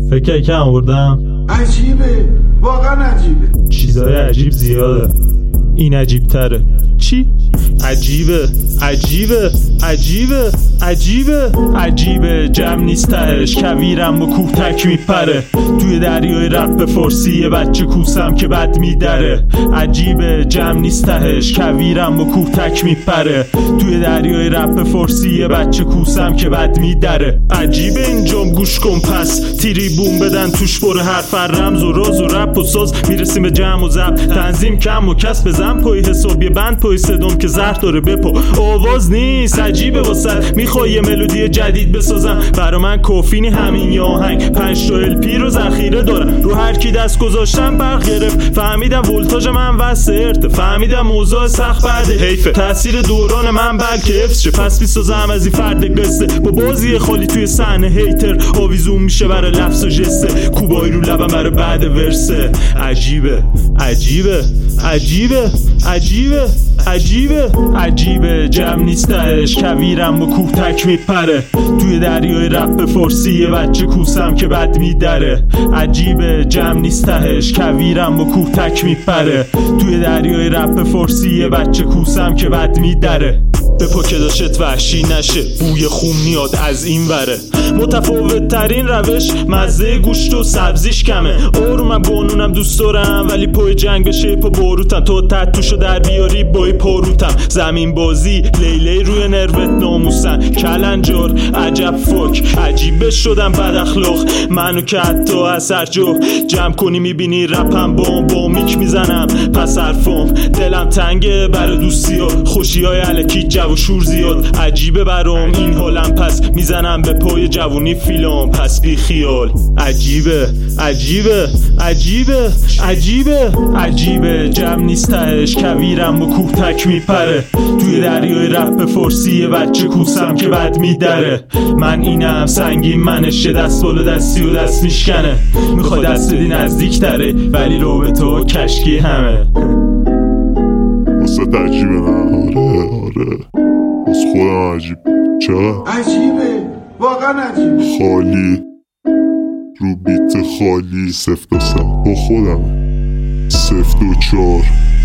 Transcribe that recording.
فکر کم آوردم. عجیبه، واقعا عجیبه. چیزای عجیب زیاده. این عجیب تره. چی؟ عجیبه عجیبه عجیبه عجیبه عجیبه جمع نیست تهش، کویرم و کوه تک میپره. توی دریای رپ فارسی یه بچه کوسم که بد میدره. عجیبه جمع نیست تهش، کویرم و کوه تک میپره. توی دریای رپ فارسی یه بچه کوسم که بد میدره. عجیبه اینجام گوش کن پس، تریبون بدن توش پر حرف رمز و راز و رپ و ساز. میرسیم به جمع و ضبط، تنظیم کم و کس بزن پای حساب یه بند پای صدام که زهر داره بپا. آواز نیست عجیبه واسه، میخوای یه ملودی جدید بسازم برا من کافینی همین یه آهنگ. 5 تا LP رو ذخیره دارم، رو هر کی دست گذاشتم برق گرفت. فهمیدم ولتاژ من وسط، فهمیدم موضوع سخت بعد حیفه. تاثیر دوران من بلکه حفظ شه، پس میسازم از این فرد قصه. با بازی خالی توی صحنه هیتر آویزون میشه برای لفظ و جسته. کوبایی رو لبم برای بعد ورسه. عجیبه عجیبه عجیبه عجیبه عجیبه عجیبه جمع نیستش، کویرم و کوه تک میپره. توی دریای رپ فارسی یه بچه کوسم که بد میدره. عجیبه جمع نیستش، کویرم و کوه تک میپره. توی دریای رپ فارسی یه بچه کوسم که بد میدره. به پا که داشت وحشی نشه، بوی خون میاد از این وره. متفاوت ترین روش، مزه گوشت و سبزیش کمه. آرومم قانونم دوست دارم، ولی پای جنگ بشه پا باروتم. تو تتوشو در بیاری بای پاروتم. زمین بازی لیلی روی نروت ناموسن. کلنجار عجب فوک، عجیبه شدم بد اخلاق. منو که حتی اثر جا جمع کنی میبینی رپم با میک میزنم. پس حرفم دلم تنگه برای دوستی ها، خوشی های علکی جو و شور زیاد. عجیبه برام این حالم، پس میزنم به پای جوونی فیلم. پس بی خیال. عجیبه عجیبه عجیبه عجیبه عجیبه جمع نیستش، کویرم و کوه تک میپره. توی دریای رپ فارسی یه بچه کوسم که بد میدره. من اینم سنگین منشه، دست بالا دستی و دست میشکنه. میخوای دست بدی نزدیک تره، ولی رو به تو کشکی همه. واسه عجیبه نه؟ آره واسه خودم عجیب. چرا؟ عجیبه، واقعا عجیبه. خالی رو بیت خالی 0 تا 100 با خودم 0 تا 4